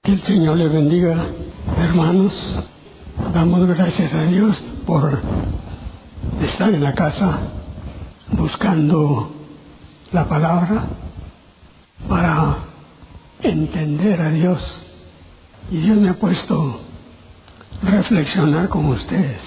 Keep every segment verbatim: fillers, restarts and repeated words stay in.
Que el Señor le bendiga, hermanos. Damos gracias a Dios por estar en la casa buscando la palabra para entender a Dios. Y Dios me ha puesto a reflexionar con ustedes.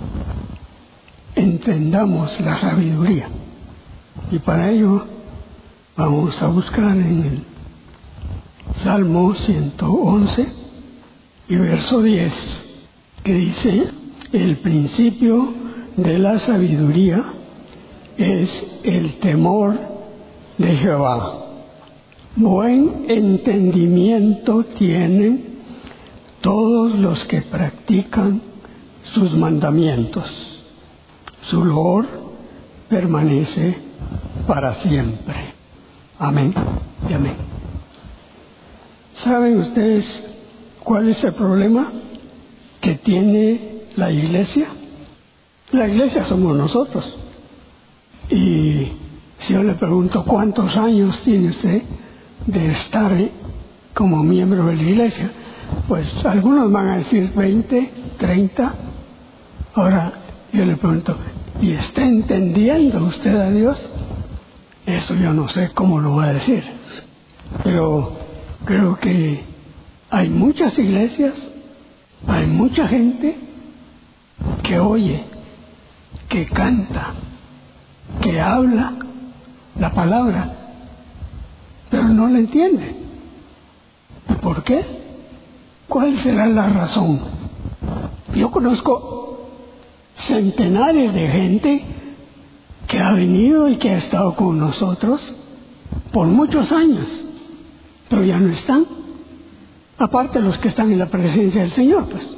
Entendamos la sabiduría. Y para ello vamos a buscar en el Salmo ciento once y verso diez, que dice: el principio de la sabiduría es el temor de Jehová. Buen entendimiento tienen todos los que practican sus mandamientos. Su loor permanece para siempre. Amén y amén. ¿Saben ustedes cuál es el problema que tiene la iglesia? La iglesia somos nosotros. Y si yo le pregunto cuántos años tiene usted de estar como miembro de la iglesia, pues algunos van a decir veinte, treinta. Ahora yo le pregunto, ¿y está entendiendo usted a Dios? Eso yo no sé cómo lo va a decir, pero creo que hay muchas iglesias, hay mucha gente que oye, que canta, que habla la palabra, pero no la entiende. ¿Por qué? ¿Cuál será la razón? Yo conozco centenares de gente que ha venido y que ha estado con nosotros por muchos años, pero ya no están, aparte de los que están en la presencia del Señor, pues.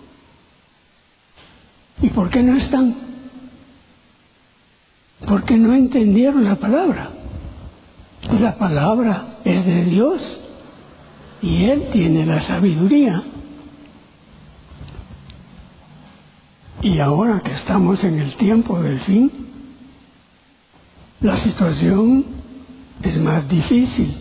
¿Y por qué no están? Porque no entendieron la palabra. La palabra es de Dios y Él tiene la sabiduría. Y ahora que estamos en el tiempo del fin, la situación es más difícil.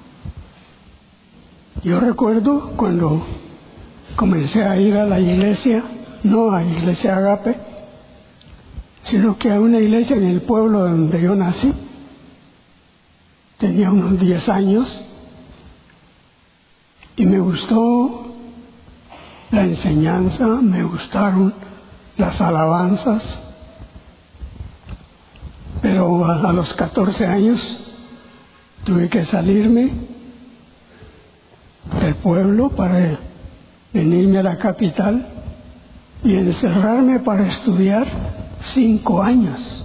Yo recuerdo cuando comencé a ir a la iglesia, no a Iglesia Agape, sino que a una iglesia en el pueblo donde yo nací. Tenía unos diez años y me gustó la enseñanza, me gustaron las alabanzas, pero a, a los catorce años tuve que salirme del pueblo para venirme a la capital y encerrarme para estudiar cinco años.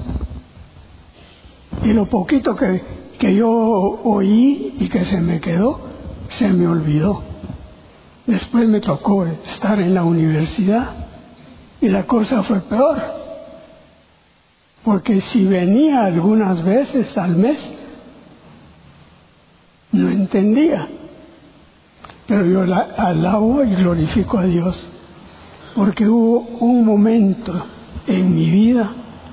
Y lo poquito que, que yo oí y que se me quedó, se me olvidó. Después me tocó estar en la universidad y la cosa fue peor, porque si venía algunas veces al mes, no entendía. Pero yo la, alabo y glorifico a Dios, porque hubo un momento en mi vida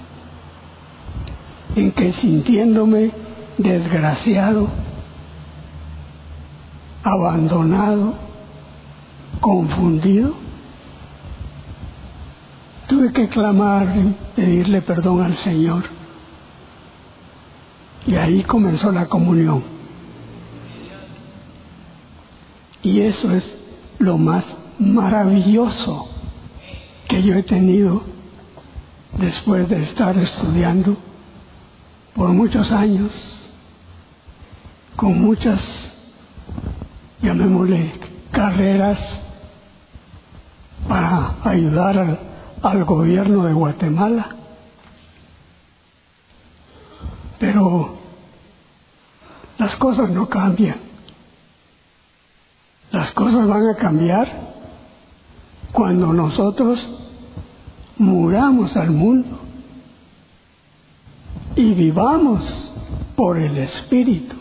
en que, sintiéndome desgraciado, abandonado, confundido, tuve que clamar y pedirle perdón al Señor. Y ahí comenzó la comunión. Y eso es lo más maravilloso que yo he tenido después de estar estudiando por muchos años, con muchas, llamémosle, carreras para ayudar al, al gobierno de Guatemala. Pero las cosas no cambian. Las cosas van a cambiar cuando nosotros muramos al mundo y vivamos por el Espíritu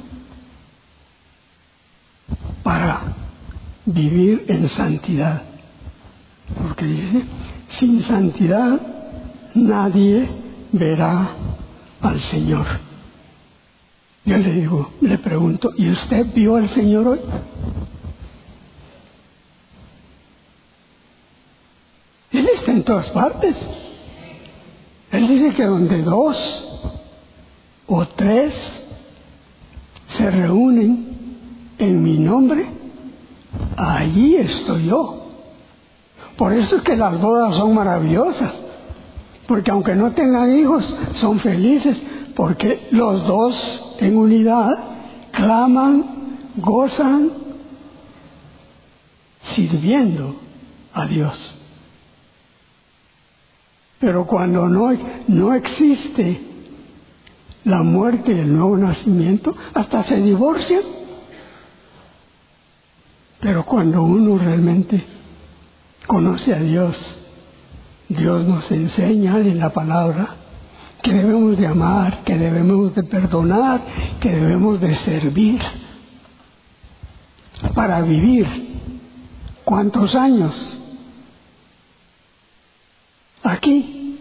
para vivir en santidad. Porque dice, sin santidad nadie verá al Señor. Yo le digo, le pregunto, ¿y usted vio al Señor hoy? está en todas partes. Él dice que donde dos o tres se reúnen en mi nombre, allí estoy yo. Por eso es que las bodas son maravillosas, porque aunque no tengan hijos, son felices, porque los dos en unidad claman, gozan, sirviendo a Dios. Pero cuando no, no existe la muerte y el nuevo nacimiento, hasta se divorcian. Pero cuando uno realmente conoce a Dios, Dios nos enseña en la palabra que debemos de amar, que debemos de perdonar, que debemos de servir para vivir. ¿Cuántos años? Aquí.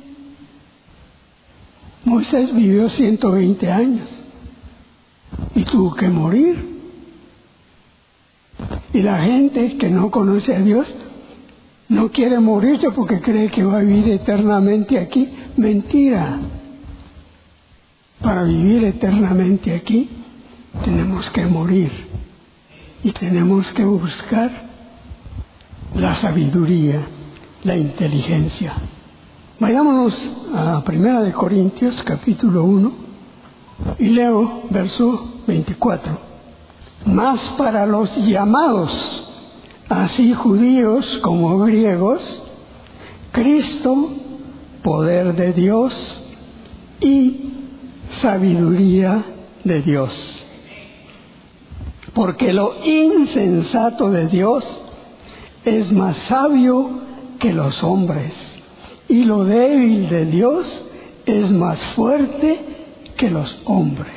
Moisés vivió ciento veinte años y tuvo que morir. Y la gente que no conoce a Dios no quiere morirse porque cree que va a vivir eternamente aquí. Mentira. Para vivir eternamente aquí tenemos que morir y tenemos que buscar la sabiduría, la inteligencia. Vayámonos a Primera de Corintios, capítulo uno, y leo verso veinticuatro. Mas para los llamados, así judíos como griegos, Cristo, poder de Dios y sabiduría de Dios. Porque lo insensato de Dios es más sabio que los hombres, y lo débil de Dios es más fuerte que los hombres.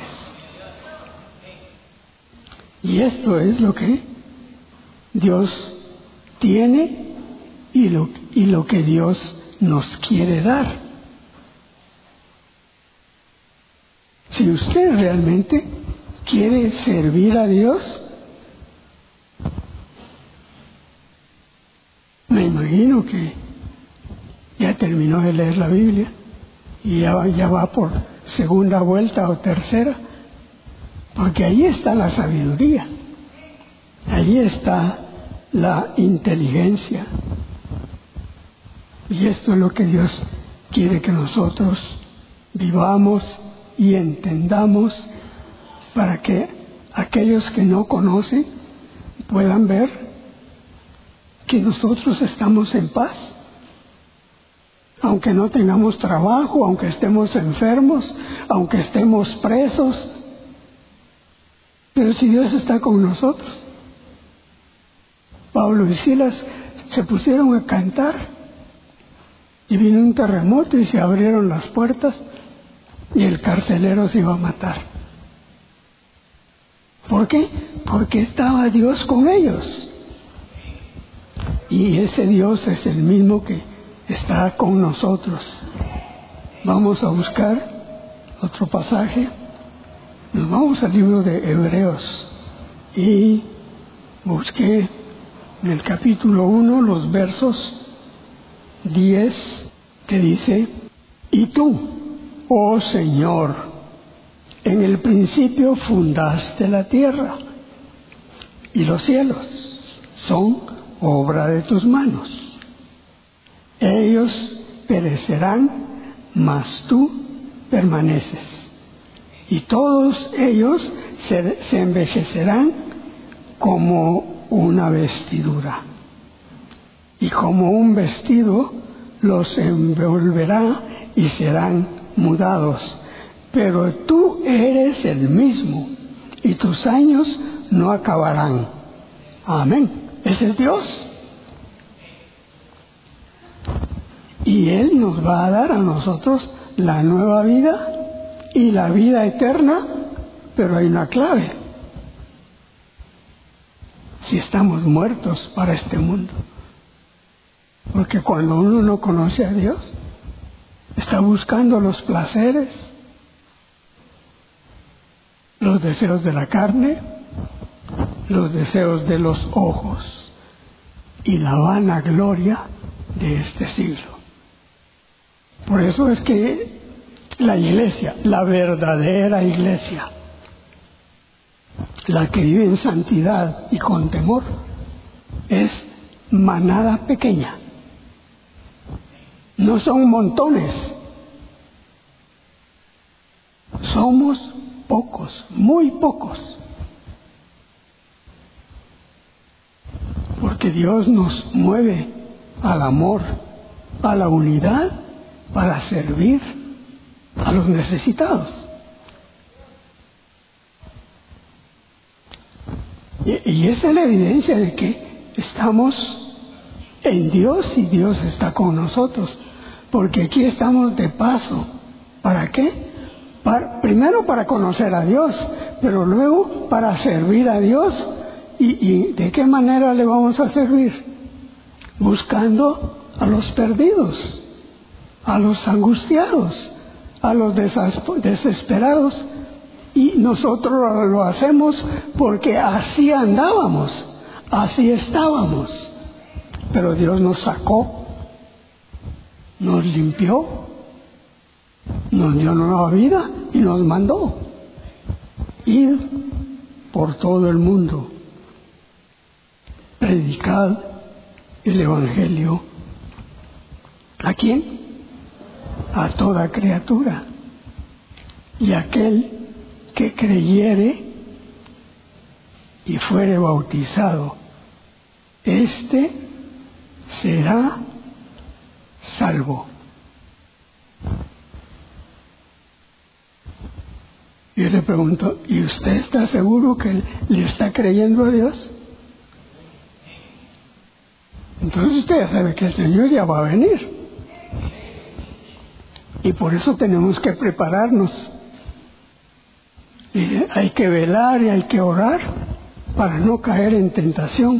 Y esto es lo que Dios tiene y lo, y lo que Dios nos quiere dar. Si usted realmente quiere servir a Dios, me imagino que ya terminó de leer la Biblia y ya, ya va por segunda vuelta o tercera, porque ahí está la sabiduría, ahí está la inteligencia. Y esto es lo que Dios quiere que nosotros vivamos y entendamos, para que aquellos que no conocen puedan ver que nosotros estamos en paz. Aunque no tengamos trabajo, aunque estemos enfermos, aunque estemos presos, pero si Dios está con nosotros. Pablo y Silas se pusieron a cantar y vino un terremoto y se abrieron las puertas y el carcelero se iba a matar. ¿Por qué? Porque estaba Dios con ellos. Y ese Dios es el mismo que está con nosotros. Vamos a buscar otro pasaje. Nos vamos al libro de Hebreos y busqué en el capítulo uno los versos diez, que dice: y tú, oh Señor, en el principio fundaste la tierra, y los cielos son obra de tus manos. Ellos perecerán, mas tú permaneces. Y todos ellos se, se envejecerán como una vestidura. Y como un vestido los envolverá y serán mudados. Pero tú eres el mismo y tus años no acabarán. Amén. Ese es Dios. Y Él nos va a dar a nosotros la nueva vida y la vida eterna, pero hay una clave: si estamos muertos para este mundo. Porque cuando uno no conoce a Dios, está buscando los placeres, los deseos de la carne, los deseos de los ojos y la vanagloria de este siglo. Por eso es que la iglesia, la verdadera iglesia, la que vive en santidad y con temor, es manada pequeña. No son montones, somos pocos, muy pocos. Porque Dios nos mueve al amor, a la unidad, para servir a los necesitados. Y, y esa es la evidencia de que estamos en Dios y Dios está con nosotros. Porque aquí estamos de paso. ¿Para qué? Para, primero para conocer a Dios, pero luego para servir a Dios. ¿Y, y de qué manera le vamos a servir? Buscando a los perdidos, a los angustiados, a los desesperados. Y nosotros lo hacemos porque así andábamos, así estábamos. Pero Dios nos sacó, nos limpió, nos dio nueva vida y nos mandó ir por todo el mundo. Predicad el Evangelio. ¿A quién? A toda criatura. Y aquel que creyere y fuere bautizado, éste será salvo. Yo le pregunto, ¿y usted está seguro que le está creyendo a Dios? Entonces usted ya sabe que el Señor ya va a venir. Y por eso tenemos que prepararnos. Y hay que velar y hay que orar para no caer en tentación.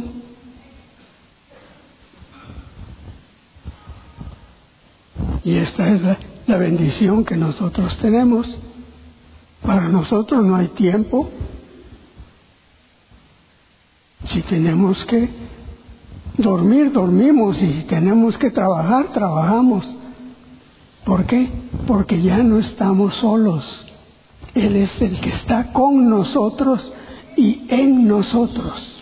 Y esta es la, la bendición que nosotros tenemos. Para nosotros no hay tiempo. Si tenemos que dormir, dormimos, y si tenemos que trabajar, trabajamos. ¿Por qué? Porque ya no estamos solos. Él es el que está con nosotros y en nosotros.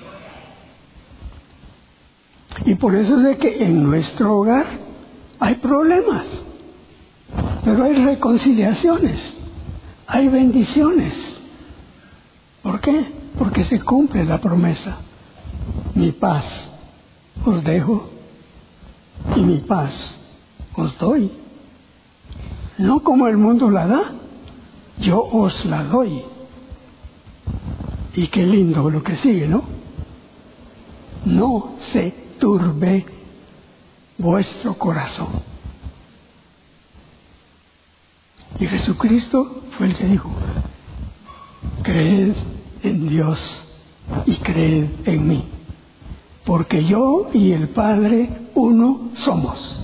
Y por eso es de que en nuestro hogar hay problemas, pero hay reconciliaciones, hay bendiciones. ¿Por qué? Porque se cumple la promesa. Mi paz os dejo y mi paz os doy. No como el mundo la da, yo os la doy. Y qué lindo lo que sigue, ¿no? No se turbe vuestro corazón. Y Jesucristo fue el que dijo, creed en Dios y creed en mí, porque yo y el Padre uno somos.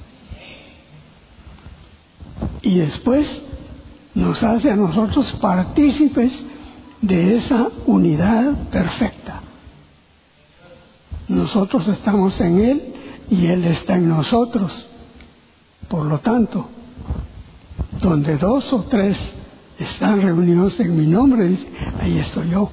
Y después nos hace a nosotros partícipes de esa unidad perfecta. Nosotros estamos en Él y Él está en nosotros. Por lo tanto, donde dos o tres están reunidos en mi nombre, dice, ahí estoy yo.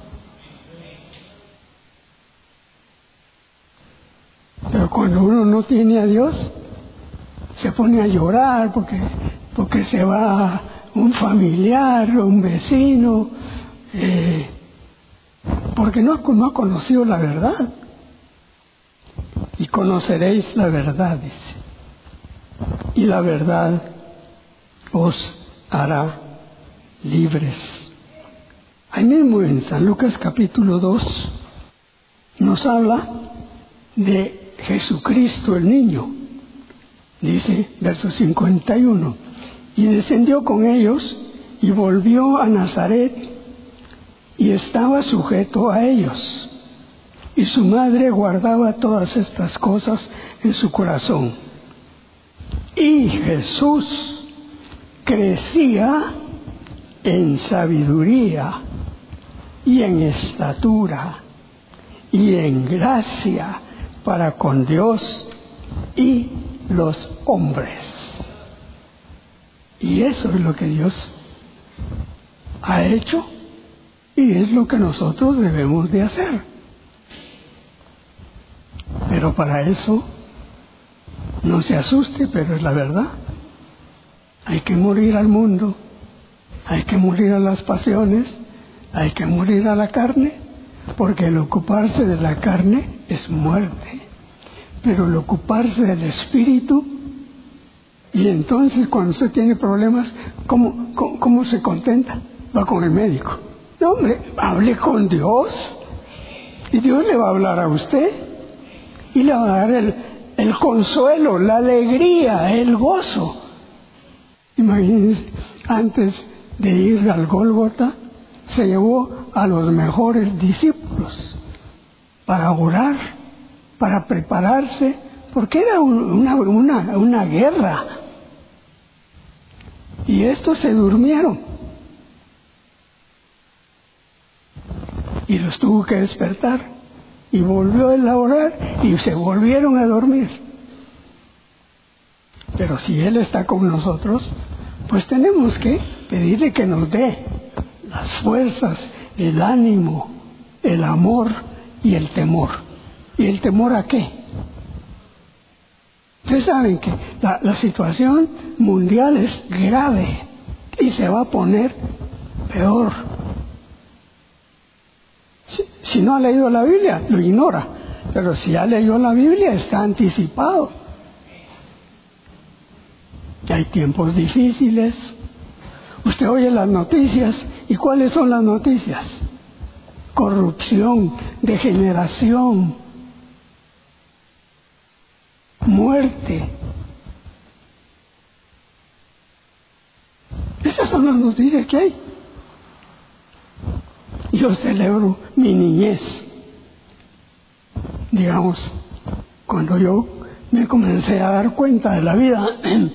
Pero cuando uno no tiene a Dios, se pone a llorar porque, porque se va un familiar o un vecino, eh, porque no, no ha conocido la verdad. Y conoceréis la verdad, dice. Y la verdad os hará libres. Ahí mismo en San Lucas capítulo dos nos habla de Jesucristo el niño. Dice, verso cincuenta y uno, y descendió con ellos y volvió a Nazaret y estaba sujeto a ellos. Y su madre guardaba todas estas cosas en su corazón. Y Jesús crecía en sabiduría y en estatura y en gracia para con Dios y los hombres. Y eso es lo que Dios ha hecho y es lo que nosotros debemos de hacer. Pero para eso, no se asuste, pero es la verdad. Hay que morir al mundo, hay que morir a las pasiones, hay que morir a la carne, porque el ocuparse de la carne es muerte, pero el ocuparse del espíritu, y entonces cuando usted tiene problemas, ¿cómo, cómo, cómo se contenta? Va con el médico. No, hombre, hable con Dios, y Dios le va a hablar a usted, y le va a dar el, el consuelo, la alegría, el gozo. Imagínense, antes de ir al Gólgota, se llevó a los mejores discípulos para orar, para prepararse, porque era una, una, una guerra. Y estos se durmieron. Y los tuvo que despertar. Y volvió él a orar y se volvieron a dormir. Pero si Él está con nosotros, pues tenemos que pedirle que nos dé las fuerzas, el ánimo, el amor y el temor. ¿Y el temor a qué? Ustedes saben que la, la situación mundial es grave y se va a poner peor. Si, si no ha leído la Biblia, lo ignora. Pero si ha leído la Biblia, está anticipado. Hay tiempos difíciles. Usted oye las noticias. ¿Y cuáles son las noticias? Corrupción, degeneración, muerte. Esas son las noticias que hay. Yo celebro mi niñez. Digamos, cuando yo me comencé a dar cuenta de la vida,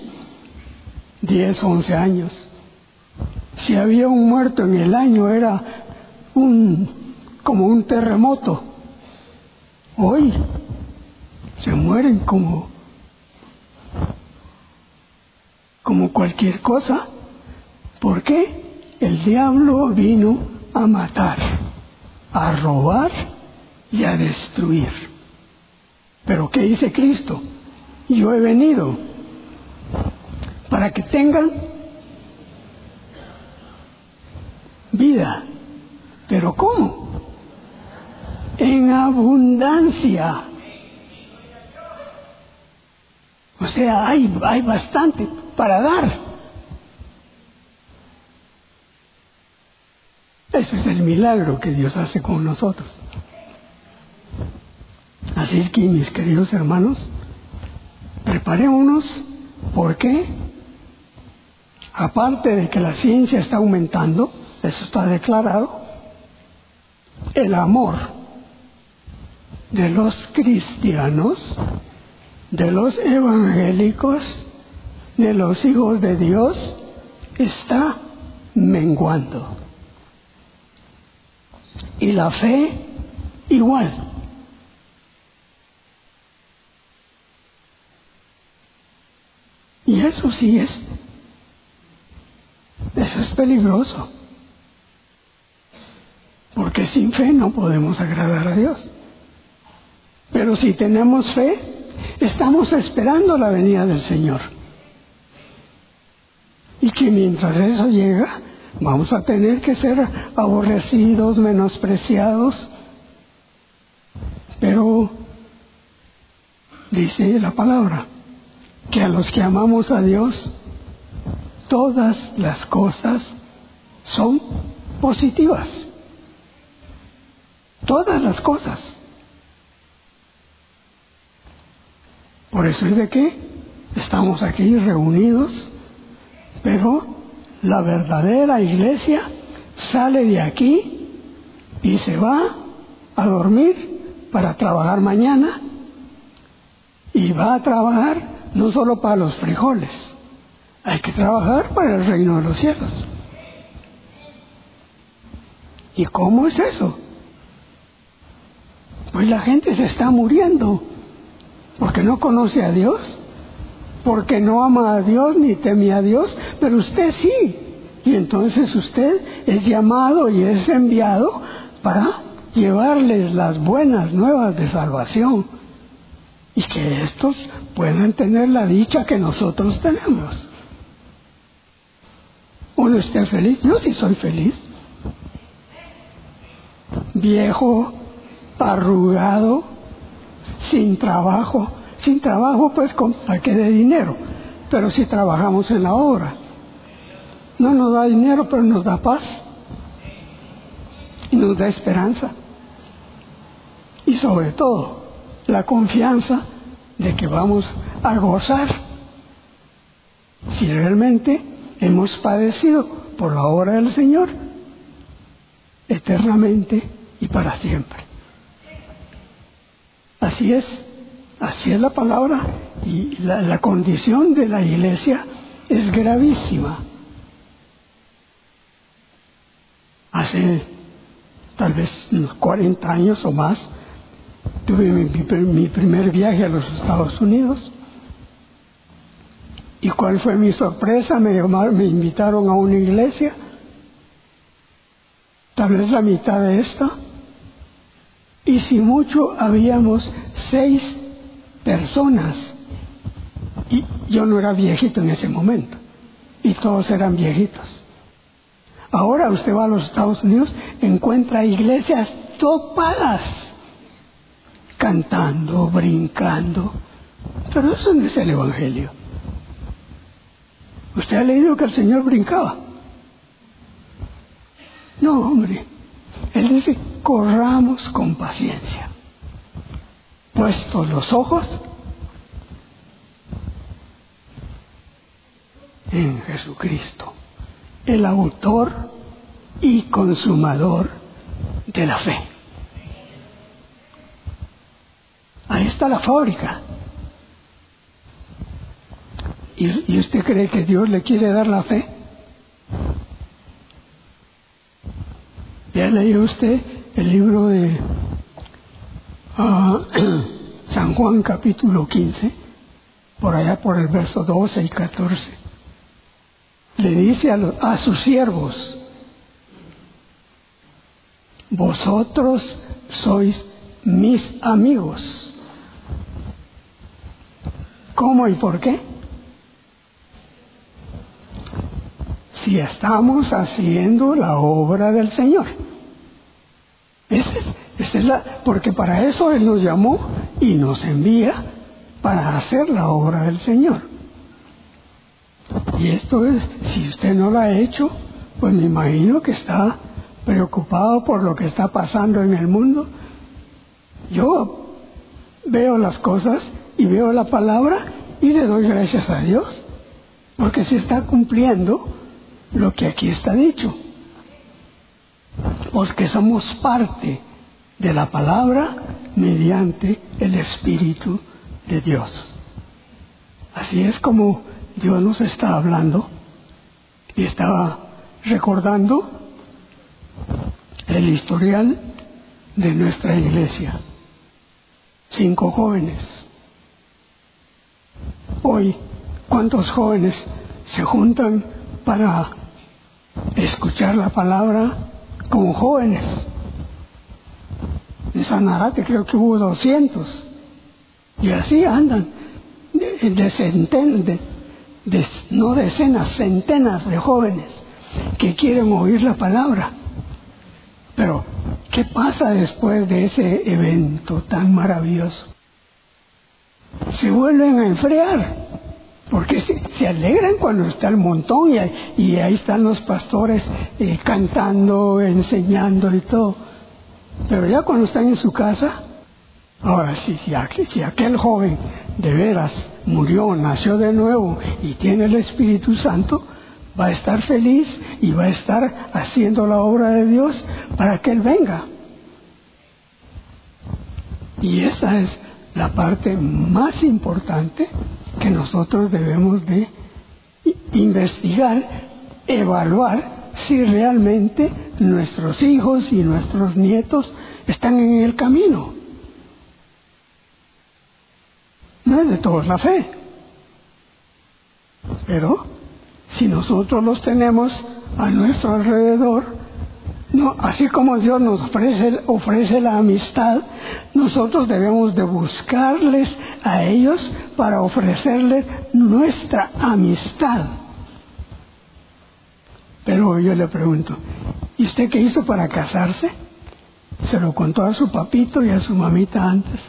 diez, once años. Si había un muerto en el año era un como un terremoto. Hoy se mueren como como cualquier cosa. ¿Por qué? El diablo vino a matar, a robar y a destruir. Pero ¿qué dice Cristo? Yo he venido para que tengan vida. ¿Pero cómo? En abundancia. O sea, hay, hay bastante para dar. Ese es el milagro que Dios hace con nosotros. Así es que, mis queridos hermanos, preparémonos, porque aparte de que la ciencia está aumentando, eso está declarado, el amor de los cristianos, de los evangélicos, de los hijos de Dios, está menguando. Y la fe igual. Y eso sí es, eso es peligroso. Porque sin fe no podemos agradar a Dios. Pero si tenemos fe, estamos esperando la venida del Señor. Y que mientras eso llega, vamos a tener que ser aborrecidos, menospreciados. Pero dice la palabra que a los que amamos a Dios, todas las cosas son positivas. Todas las cosas. Por eso es de que estamos aquí reunidos, pero la verdadera iglesia sale de aquí y se va a dormir para trabajar mañana, y va a trabajar no solo para los frijoles, hay que trabajar para el reino de los cielos. ¿Y cómo es eso? Pues la gente se está muriendo. porque no conoce a Dios, porque no ama a Dios ni teme a Dios, pero usted sí. Y entonces usted es llamado y es enviado para llevarles las buenas nuevas de salvación y que estos puedan tener la dicha que nosotros tenemos. ¿Uno esté feliz? Yo sí soy feliz. Viejo, arrugado, sin trabajo. Sin trabajo, pues, con paquete de dinero. Pero si trabajamos en la obra. No nos da dinero, pero nos da paz. Y nos da esperanza. Y sobre todo, la confianza de que vamos a gozar. Si realmente hemos padecido por la obra del Señor, eternamente y para siempre. Así es, así es la palabra, y la, la condición de la iglesia es gravísima. Hace tal vez unos cuarenta años o más, tuve mi, mi primer viaje a los Estados Unidos. ¿Y cuál fue mi sorpresa? Me, llamaron, me invitaron a una iglesia, tal vez la mitad de esta, y si mucho habíamos seis personas, y yo no era viejito en ese momento, y todos eran viejitos. Ahora usted va a los Estados Unidos, encuentra iglesias topadas, cantando, brincando, pero eso no es el Evangelio. ¿Usted ha leído que el Señor brincaba? No, hombre. Él dice, corramos con paciencia, puestos los ojos en Jesucristo, el autor y consumador de la fe. Ahí está la fábrica. ¿Y, y usted cree que Dios le quiere dar la fe? ¿Ya leyó usted el libro de uh, San Juan capítulo quince? Por allá por el verso doce y catorce. Le dice a, lo, a sus siervos, vosotros sois mis amigos. ¿Cómo y por qué? Si estamos haciendo la obra del Señor. Esa es, esa es la, porque para eso Él nos llamó y nos envía para hacer la obra del Señor. Y esto es, si usted no lo ha hecho, pues me imagino que está preocupado por lo que está pasando en el mundo. Yo veo las cosas y veo la palabra y le doy gracias a Dios, porque se está cumpliendo lo que aquí está dicho, porque somos parte de la palabra mediante el Espíritu de Dios. Así es como Dios nos está hablando, y estaba recordando el historial de nuestra iglesia. Cinco jóvenes. Hoy, ¿cuántos jóvenes se juntan para escuchar la palabra como jóvenes? En Sanarate creo que hubo doscientos, y así andan de, de centenas, de, de, no decenas, centenas de jóvenes que quieren oír la palabra. Pero, ¿qué pasa después de ese evento tan maravilloso? Se vuelven a enfriar, porque se, se alegran cuando está el montón y, y ahí están los pastores eh, cantando, enseñando y todo. Pero ya cuando están en su casa, ahora sí, si, si, si aquel joven de veras murió, nació de nuevo y tiene el Espíritu Santo, va a estar feliz y va a estar haciendo la obra de Dios para que Él venga. Y esa es la parte más importante que nosotros debemos de investigar, evaluar si realmente nuestros hijos y nuestros nietos están en el camino. No es de todos la fe. Pero si nosotros los tenemos a nuestro alrededor, no, así como Dios nos ofrece, ofrece la amistad, nosotros debemos de buscarles a ellos para ofrecerles nuestra amistad. Pero yo le pregunto, ¿y usted qué hizo para casarse? ¿Se lo contó a su papito y a su mamita antes?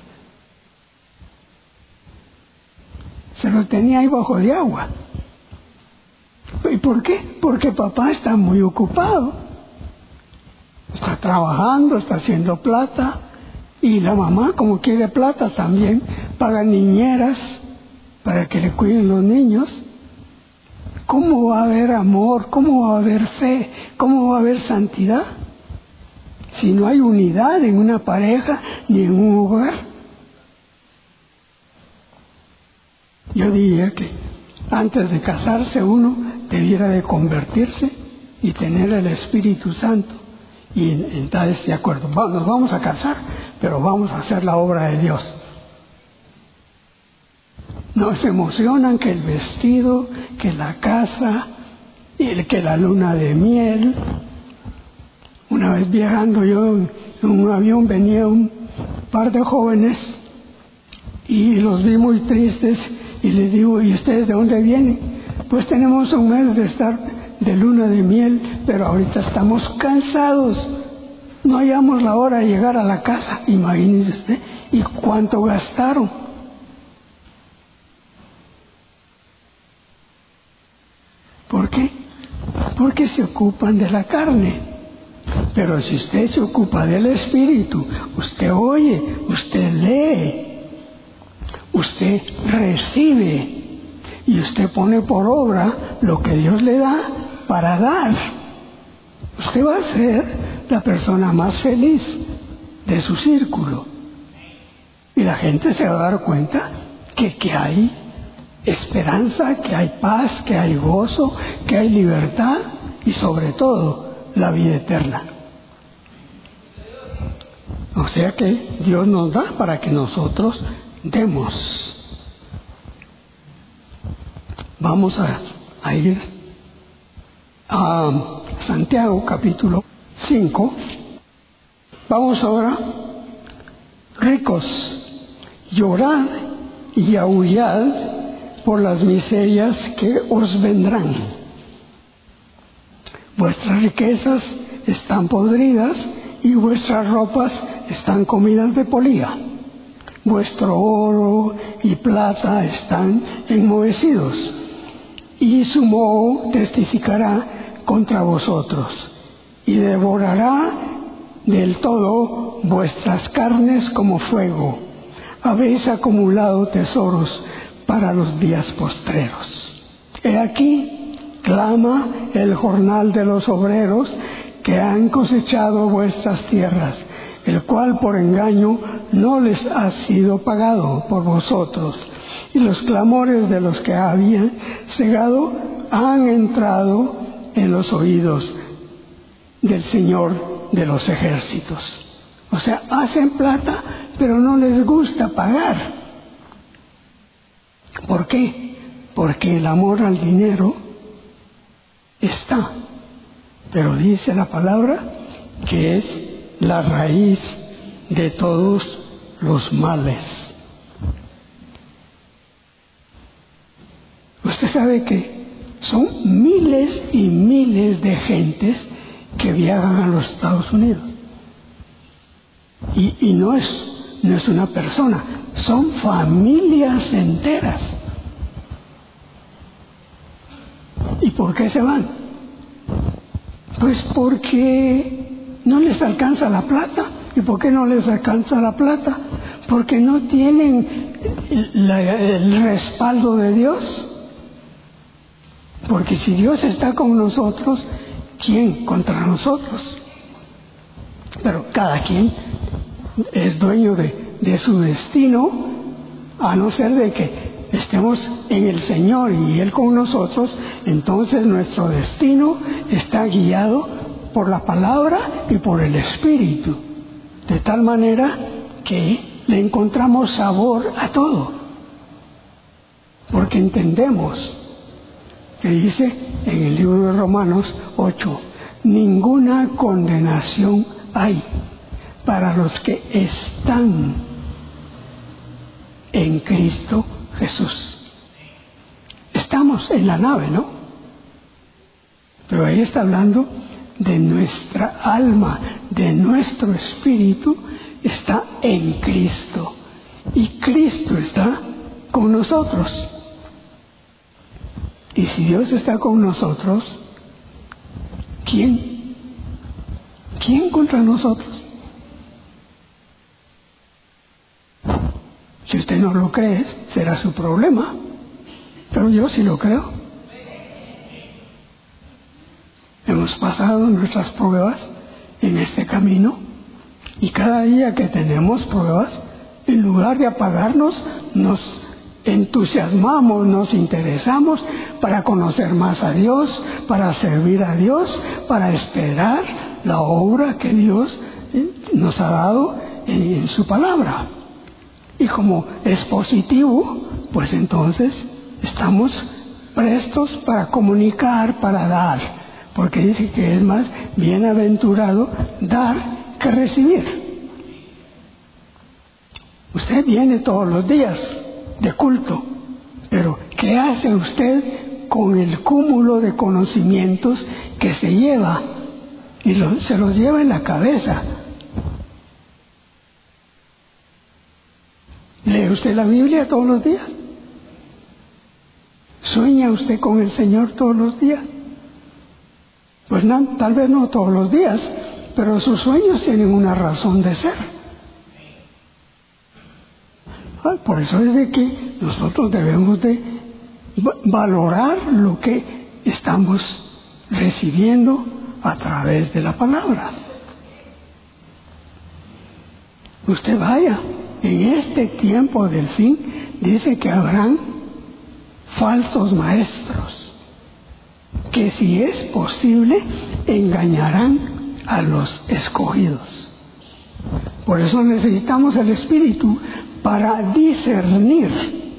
Se lo tenía ahí bajo de agua. ¿Y por qué? Porque papá está muy ocupado. Está trabajando, está haciendo plata. Y la mamá, como quiere plata, también paga niñeras para que le cuiden los niños. ¿Cómo va a haber amor? ¿Cómo va a haber fe? ¿Cómo va a haber santidad? Si no hay unidad en una pareja ni en un hogar. Yo diría que antes de casarse uno debiera de convertirse y tener el Espíritu Santo y entonces de acuerdo, nos vamos a casar, pero vamos a hacer la obra de Dios. Nos emocionan que el vestido, que la casa, que la luna de miel. Una vez viajando yo en un avión venía un par de jóvenes y los vi muy tristes y les digo, ¿y ustedes de dónde vienen? Pues tenemos un mes de estar de luna de miel, pero ahorita estamos cansados, no hallamos la hora de llegar a la casa. Imagínese usted, ¿y cuánto gastaron? ¿Por qué? Porque se ocupan de la carne. Pero si usted se ocupa del Espíritu, usted oye, usted lee, usted recibe y usted pone por obra lo que Dios le da para dar, usted va a ser la persona más feliz de su círculo. Y la gente se va a dar cuenta que, que hay esperanza, que hay paz, que hay gozo, que hay libertad y sobre todo la vida eterna. O sea que Dios nos da para que nosotros demos. Vamos a, a ir a Santiago capítulo cinco. Vamos ahora, ricos, llorad y aullad por las miserias que os vendrán. Vuestras riquezas están podridas y vuestras ropas están comidas de polilla. Vuestro oro y plata están enmohecidos, y su moho testificará contra vosotros, y devorará del todo vuestras carnes como fuego. Habéis acumulado tesoros para los días postreros. He aquí, clama el jornal de los obreros que han cosechado vuestras tierras, el cual por engaño no les ha sido pagado por vosotros, y los clamores de los que habían cegado han entrado en los oídos del Señor de los ejércitos. O sea, hacen plata, pero no les gusta pagar. ¿Por qué? Porque el amor al dinero está, pero dice la palabra que es la raíz de todos los males. Usted sabe que son miles y miles de gentes que viajan a los Estados Unidos. Y, y no es, no es una persona, son familias enteras. ¿Y por qué se van? Pues porque no les alcanza la plata. ¿Y por qué no les alcanza la plata? Porque no tienen la, el respaldo de Dios. Porque si Dios está con nosotros, ¿quién contra nosotros? Pero cada quien es dueño de, de su destino, a no ser de que estemos en el Señor y Él con nosotros. Entonces nuestro destino está guiado por la palabra y por el Espíritu, de tal manera que le encontramos sabor a todo. Porque entendemos que dice en el libro de Romanos ocho, ninguna condenación hay para los que están en Cristo Jesús. Estamos en la nave, ¿no? Pero ahí está hablando de nuestra alma, de nuestro espíritu, está en Cristo. Y Cristo está con nosotros. Y si Dios está con nosotros, ¿quién? ¿Quién contra nosotros? Si usted no lo cree, será su problema. Pero yo sí lo creo. Hemos pasado nuestras pruebas en este camino y cada día que tenemos pruebas, en lugar de apagarnos, nos entusiasmamos, nos interesamos para conocer más a Dios, para servir a Dios, para esperar la obra que Dios nos ha dado en, en su palabra. Y como es positivo, pues entonces estamos prestos para comunicar, para dar. Porque dice que es más bienaventurado dar que recibir. Usted viene todos los días de culto, pero ¿qué hace usted con el cúmulo de conocimientos que se lleva? Y lo, se los lleva en la cabeza. ¿Lee usted la Biblia todos los días? ¿Sueña usted con el Señor todos los días? Pues no, tal vez no todos los días, pero sus sueños tienen una razón de ser. Por eso es de que nosotros debemos de valorar lo que estamos recibiendo a través de la palabra. Usted vaya, en este tiempo del fin, dice que habrán falsos maestros, que si es posible, engañarán a los escogidos. Por eso necesitamos el Espíritu para discernir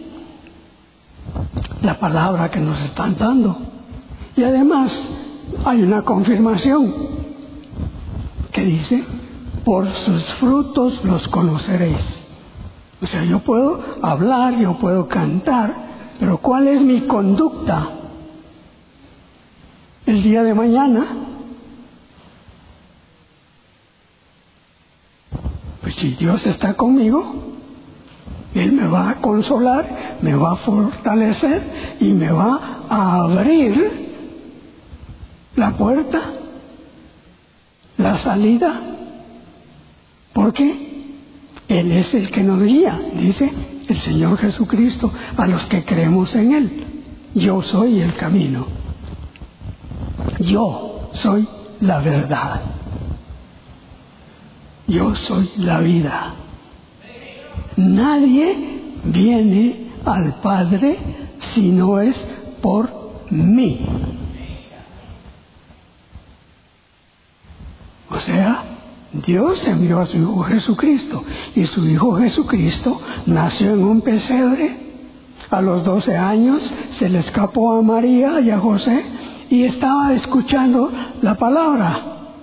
la palabra que nos están dando. Y además hay una confirmación que dice, por sus frutos los conoceréis. O sea, yo puedo hablar, yo puedo cantar, pero ¿cuál es mi conducta el día de mañana? Pues si Dios está conmigo, Él me va a consolar, me va a fortalecer y me va a abrir la puerta, la salida. ¿Por qué? Él es el que nos guía, dice el Señor Jesucristo, a los que creemos en Él. Yo soy el camino. Yo soy la verdad. Yo soy la vida. Nadie viene al Padre si no es por mí. O sea, Dios envió a su Hijo Jesucristo y su Hijo Jesucristo nació en un pesebre. A los doce años se le escapó a María y a José y estaba escuchando la palabra.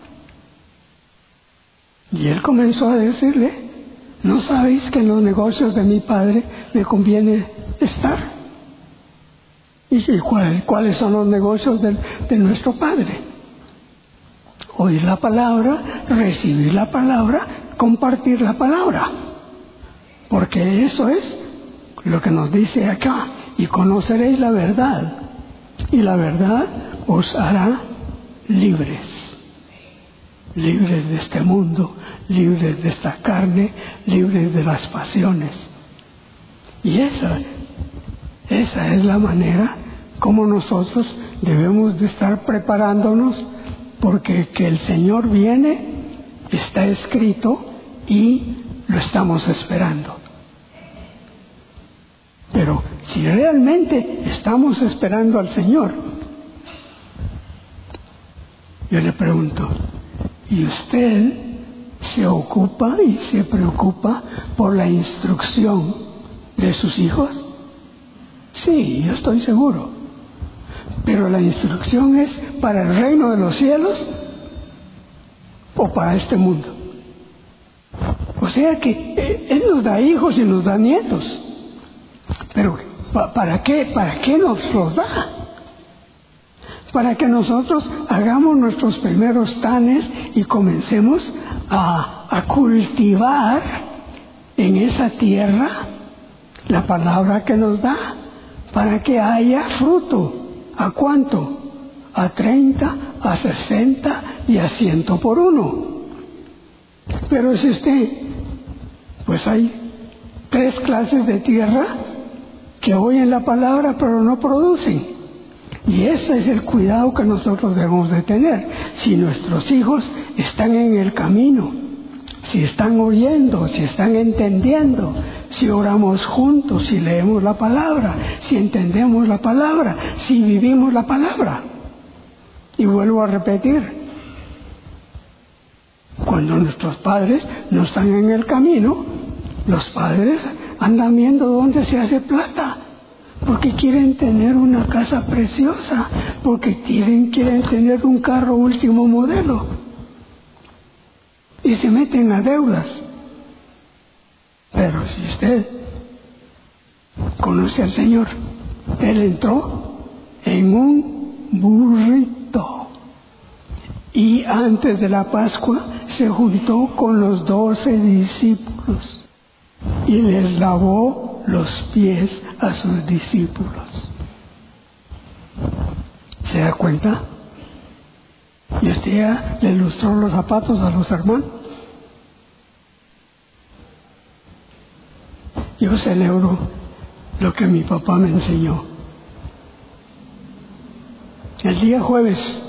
Y él comenzó a decirle, ¿no sabéis que en los negocios de mi Padre me conviene estar? ¿Y cuáles, cuáles son los negocios de, de nuestro Padre? Oír la palabra, recibir la palabra, compartir la palabra. Porque eso es lo que nos dice acá. Y conoceréis la verdad. Y la verdad os hará libres. Libres de este mundo, libres de esta carne, libres de las pasiones. Y esa, esa es la manera como nosotros debemos de estar preparándonos, porque que el Señor viene, está escrito y lo estamos esperando. Pero si realmente estamos esperando al Señor, yo le pregunto, ¿y usted se ocupa y se preocupa por la instrucción de sus hijos? Sí, yo estoy seguro. Pero la instrucción es para el reino de los cielos o para este mundo. O sea que Él nos da hijos y nos da nietos. Pero ¿para qué? ¿Para qué nos los da? Para que nosotros hagamos nuestros primeros tanes y comencemos a, a cultivar en esa tierra la palabra que nos da, para que haya fruto. ¿A cuánto? A treinta, a sesenta y a ciento por uno. Pero si usted, pues hay tres clases de tierra que oyen la palabra pero no producen. Y ese es el cuidado que nosotros debemos de tener. Si nuestros hijos están en el camino, si están oyendo, si están entendiendo, si oramos juntos, si leemos la palabra, si entendemos la palabra, si vivimos la palabra. Y vuelvo a repetir, cuando nuestros padres no están en el camino, los padres andan viendo dónde se hace plata, porque quieren tener una casa preciosa, porque quieren, quieren tener un carro último modelo, y se meten a deudas. Pero si usted conoce al Señor, Él entró en un burrito y antes de la Pascua se juntó con los doce discípulos y les lavó los pies a sus discípulos. ¿Se da cuenta? Y usted ya le lustró los zapatos a los hermanos. Yo celebro lo que mi papá me enseñó. El día jueves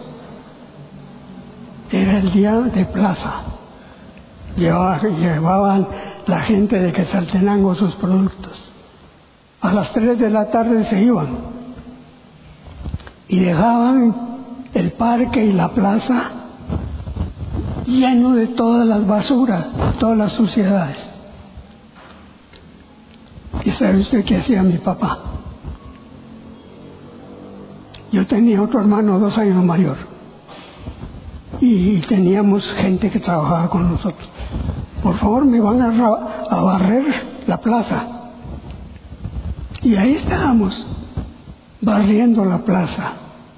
era el día de plaza. Llevaba, llevaban la gente de Quetzaltenango sus productos. A las tres de la tarde se iban y dejaban el parque y la plaza lleno de todas las basuras, todas las suciedades. ¿Y sabe usted qué hacía mi papá? Yo tenía otro hermano dos años mayor y teníamos gente que trabajaba con nosotros. Por favor, me van a, a barrer la plaza. Y ahí estábamos, barriendo la plaza.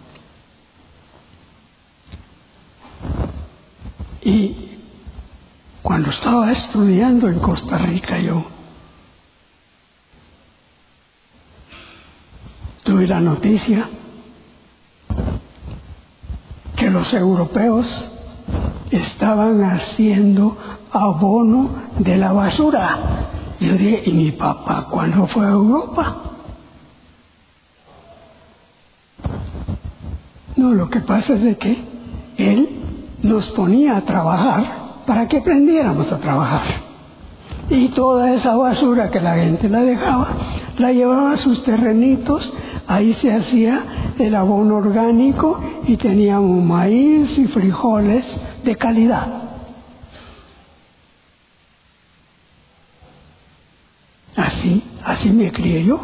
Y cuando estaba estudiando en Costa Rica, yo tuve la noticia que los europeos estaban haciendo abono de la basura. Yo dije, ¿y mi papá cuándo fue a Europa? No, lo que pasa es de que él nos ponía a trabajar para que aprendiéramos a trabajar. Y toda esa basura que la gente la dejaba, la llevaba a sus terrenitos, ahí se hacía el abono orgánico y teníamos maíz y frijoles de calidad. Así, así me crié yo.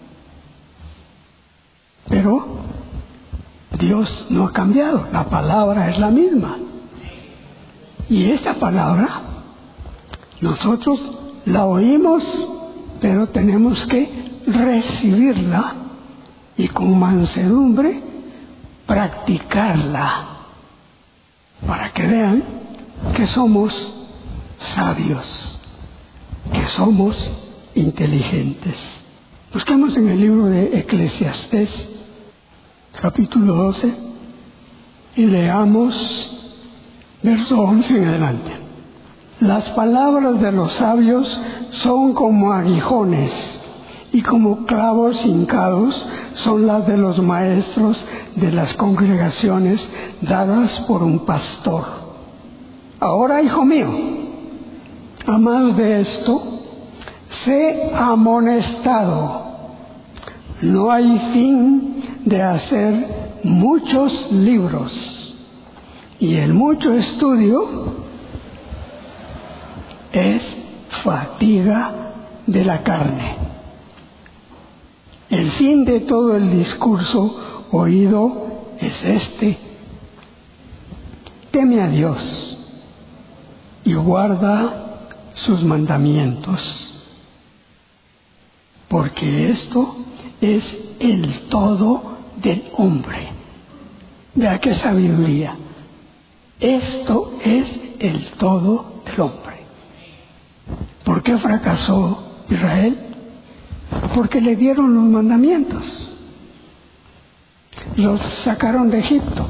Pero Dios no ha cambiado, la palabra es la misma. Y esta palabra, nosotros la oímos, pero tenemos que recibirla y con mansedumbre practicarla, para que vean que somos sabios, que somos inteligentes. Busquemos en el libro de Eclesiastés, capítulo doce, y leamos verso once en adelante. Las palabras de los sabios son como aguijones, y como clavos hincados son las de los maestros de las congregaciones dadas por un pastor. Ahora, hijo mío, a más de esto, sé amonestado. No hay fin de hacer muchos libros, y el mucho estudio es fatiga de la carne. El fin de todo el discurso oído es este: teme a Dios y guarda sus mandamientos, porque esto es el todo del hombre. Vea qué sabiduría. Esto es el todo del hombre. ¿Por qué fracasó Israel? Porque le dieron los mandamientos. Los sacaron de Egipto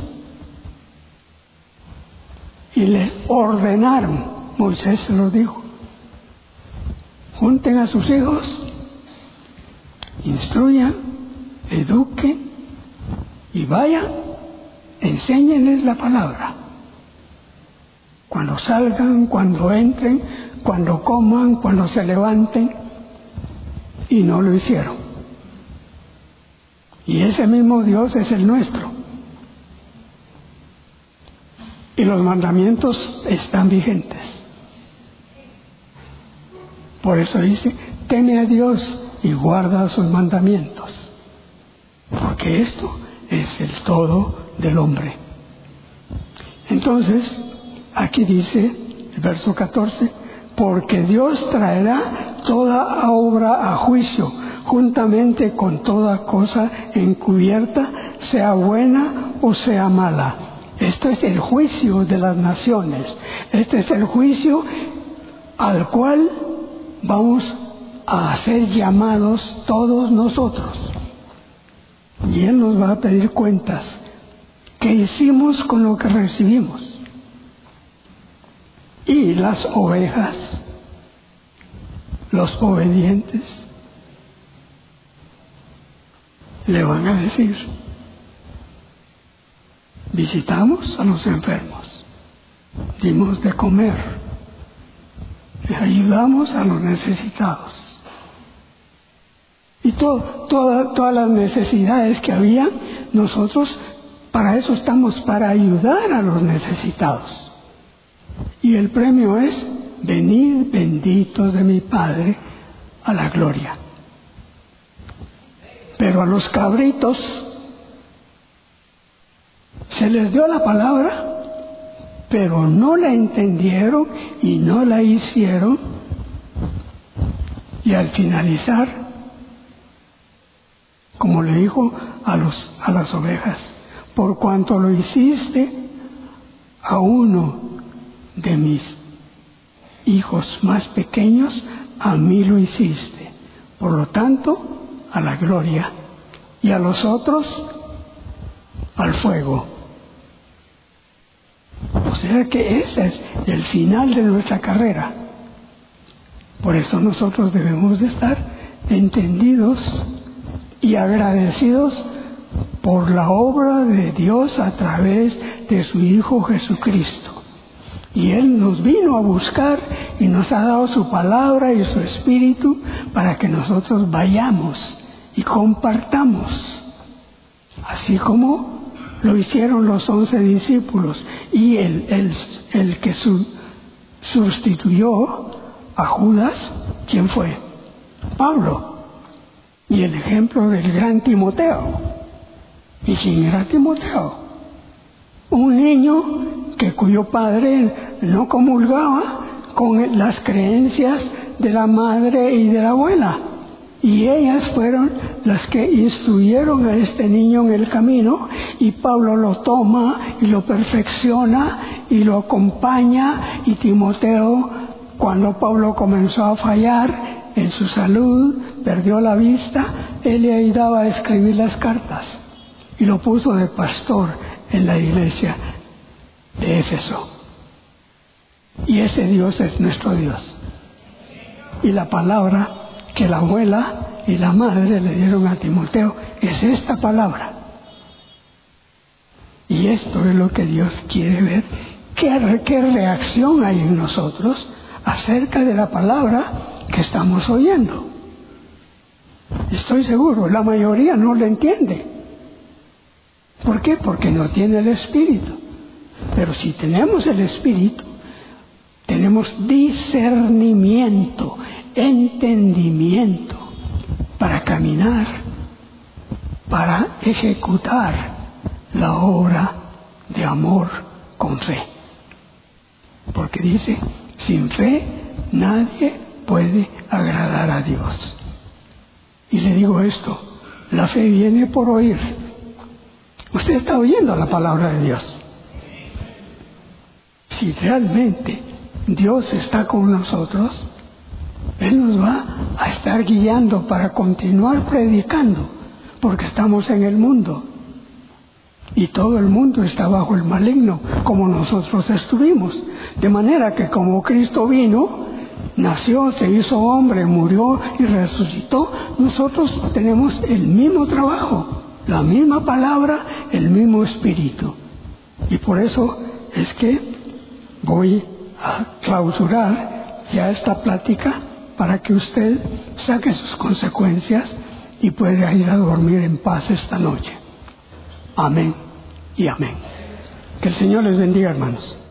y les ordenaron, Moisés se los dijo: junten a sus hijos, instruyan, eduquen y vayan, enséñenles la palabra. Cuando salgan, cuando entren, cuando coman, cuando se levanten. Y no lo hicieron. Y ese mismo Dios es el nuestro. Y los mandamientos están vigentes. Por eso dice: teme a Dios y guarda sus mandamientos, porque esto es el todo del hombre. Entonces, aquí dice el verso catorce: porque Dios traerá toda obra a juicio, juntamente con toda cosa encubierta, sea buena o sea mala. Esto es el juicio de las naciones. Este es el juicio al cual vamos a ser llamados todos nosotros. Y Él nos va a pedir cuentas. ¿Qué hicimos con lo que recibimos? Y las ovejas, los obedientes, le van a decir: visitamos a los enfermos, dimos de comer, les ayudamos a los necesitados. Y todo, toda, todas las necesidades que había, nosotros para eso estamos, para ayudar a los necesitados. Y el premio es: venid benditos de mi Padre a la gloria. Pero a los cabritos se les dio la palabra, pero no la entendieron y no la hicieron. Y al finalizar, como le dijo a, los, a las ovejas: por cuanto lo hiciste a uno de mis hijos más pequeños, a mí lo hiciste. Por lo tanto, a la gloria, y a los otros al fuego. O sea que ese es el final de nuestra carrera. Por eso nosotros debemos de estar entendidos y agradecidos por la obra de Dios a través de su Hijo Jesucristo. Y Él nos vino a buscar y nos ha dado su palabra y su espíritu para que nosotros vayamos y compartamos, así como lo hicieron los once discípulos. Y el, el, el que su, sustituyó a Judas, ¿quién fue? Pablo. Y el ejemplo del gran Timoteo. ¿Y quién era Timoteo? Un niño que cuyo padre no comulgaba con las creencias de la madre y de la abuela. Y ellas fueron las que instruyeron a este niño en el camino, y Pablo lo toma y lo perfecciona y lo acompaña. Y Timoteo, cuando Pablo comenzó a fallar en su salud, perdió la vista, él le ayudaba a escribir las cartas y lo puso de pastor en la iglesia de Éfeso. Y ese Dios es nuestro Dios. Y la palabra que la abuela y la madre le dieron a Timoteo es esta palabra. Y esto es lo que Dios quiere ver. ¿Qué, qué reacción hay en nosotros acerca de la palabra que estamos oyendo? Estoy seguro, la mayoría no lo entiende. ¿Por qué? Porque no tiene el Espíritu. Pero si tenemos el Espíritu, tenemos discernimiento, entendimiento para caminar para ejecutar la obra de amor con fe. Porque dice, sin fe nadie puede agradar a Dios. Y le digo esto, la fe viene por oír. Usted está oyendo la palabra de Dios. Si realmente Dios está con nosotros, Él nos va a estar guiando para continuar predicando, porque estamos en el mundo. Y todo el mundo está bajo el maligno, como nosotros estuvimos. De manera que como Cristo vino, nació, se hizo hombre, murió y resucitó, nosotros tenemos el mismo trabajo, la misma palabra, el mismo espíritu. Y por eso es que voy a clausurar ya esta plática para que usted saque sus consecuencias y pueda ir a dormir en paz esta noche. Amén y amén. Que el Señor les bendiga, hermanos.